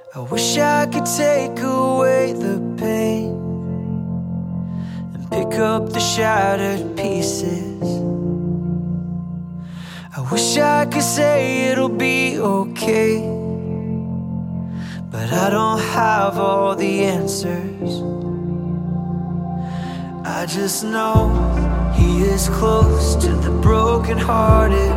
I wish I could take away the pain and pick up the shattered pieces. I wish I could say it'll be okay, but I don't have all the answers. I just know He is close to the brokenhearted.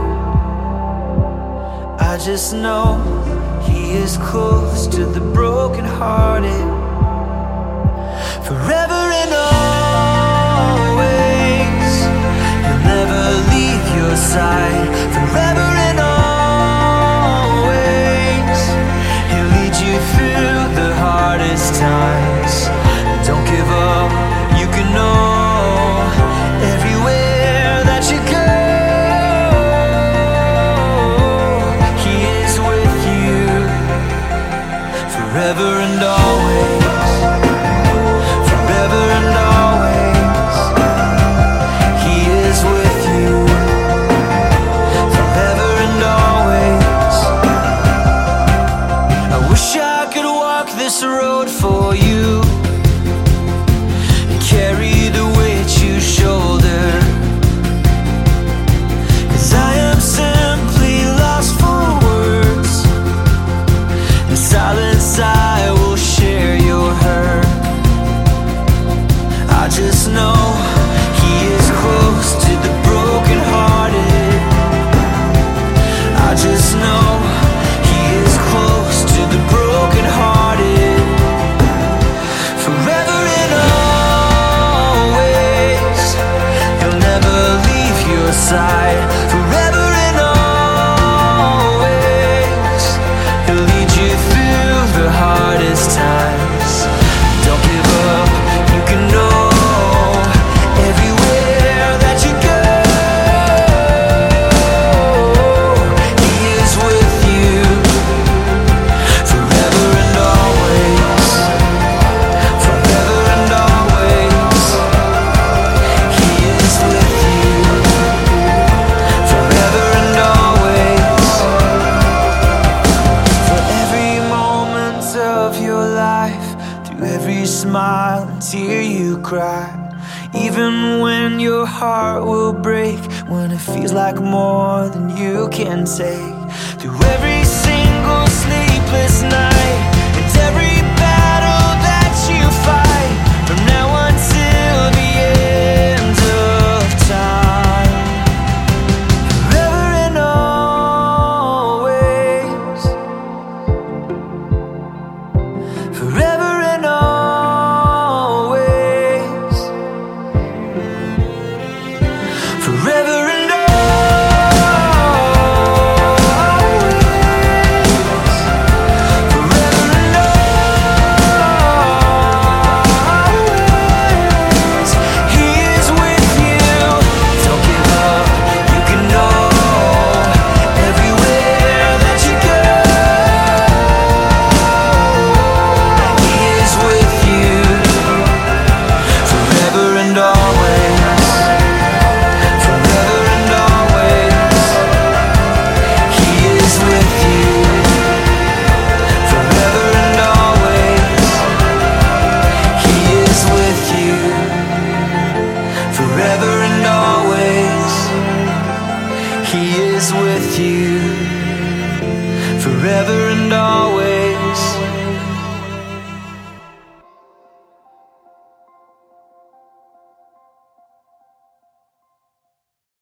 I just know He is close to the brokenhearted. Forever and always, He'll never leave your side. Forever and always, He'll lead you through the hardest times. Don't give up, you can know everywhere that you go, forever and always, forever and always, He is with you, forever and always. I wish I could walk this road for you and carry the weight you shoulder, 'cause I am simply lost for words. In silence I will share your hurt. I just know He is close to the brokenhearted. I just know He is close to the brokenhearted. Forever and always, He'll never leave your side. Forever and always, He'll lead you through the hardest times. Don't give up, you can know everywhere that you go, He is with you, forever and always, forever and always, He is with you, forever and always. For every moment of your life, through every smile and tear you cry, even when your heart will break, when it feels like more than you can take, through every single sleepless night and every battle that you fight, from now until the end of time. Forever and always, forever and always, forever and always, forever and always, He is with you. Don't give up, you can know everywhere that you go, He is with you, forever and always, forever and always, He is with you, forever and always, He is with you, forever and always, He is with you, forever and always.